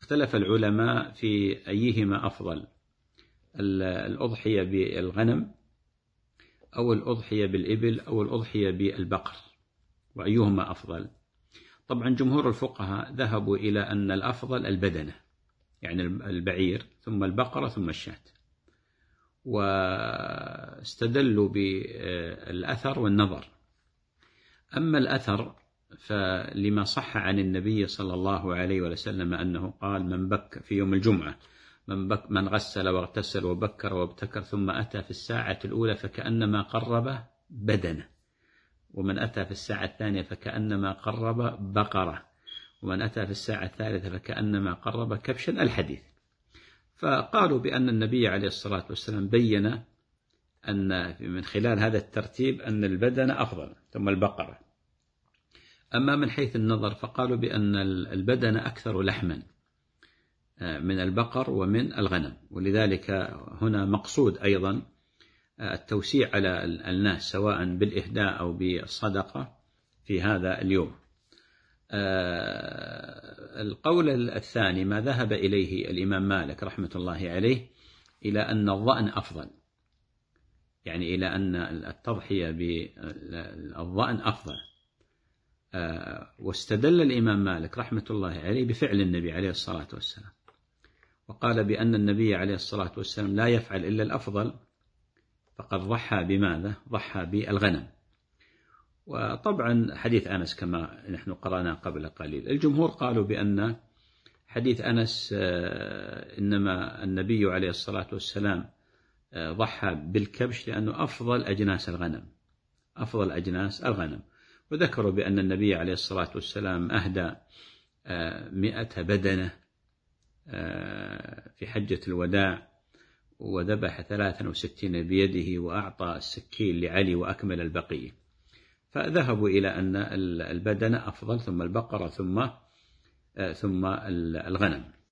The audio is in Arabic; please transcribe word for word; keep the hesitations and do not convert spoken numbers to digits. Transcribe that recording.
اختلف العلماء في أيهما أفضل، الأضحية بالغنم أو الأضحية بالإبل أو الأضحية بالبقر، وأيهما أفضل. طبعا جمهور الفقهاء ذهبوا إلى أن الأفضل البدنة، يعني البعير ثم البقرة ثم الشاة، واستدلوا بالأثر والنظر. أما الأثر فلما صح عن النبي صلى الله عليه وسلم أنه قال: من بك في يوم الجمعة من, بك من غسل واغتسل وبكر وابتكر ثم أتى في الساعة الأولى فكأنما قرب بدنه، ومن أتى في الساعة الثانية فكأنما قرب بقرة، ومن أتى في الساعة الثالثة فكأنما قرب كبشا، الحديث. فقالوا بأن النبي عليه الصلاة والسلام بين أن من خلال هذا الترتيب أن البدن أفضل ثم البقرة. أما من حيث النظر فقالوا بأن البدن أكثر لحما من البقر ومن الغنم، ولذلك هنا مقصود أيضا التوسيع على الناس سواء بالإهداء أو بالصدقة في هذا اليوم. القول الثاني ما ذهب إليه الإمام مالك رحمة الله عليه إلى أن الظأن أفضل، يعني إلى أن التضحية بالظأن أفضل. واستدل الإمام مالك رحمة الله عليه بفعل النبي عليه الصلاة والسلام، وقال بأن النبي عليه الصلاة والسلام لا يفعل إلا الأفضل، فقد ضحى بماذا؟ ضحى بالغنم. وطبعا حديث أنس كما نحن قرأنا قبل قليل، الجمهور قالوا بأن حديث أنس إنما النبي عليه الصلاة والسلام ضحى بالكبش لأنه أفضل أجناس الغنم، أفضل أجناس الغنم. وذكروا بأن النبي عليه الصلاة والسلام أهدى مئة بدنة في حجة الوداع، وذبح ثلاثا وستين بيده، وأعطى السكين لعلي وأكمل البقية. فذهبوا إلى أن البدنة أفضل ثم البقرة ثم ثم الغنم.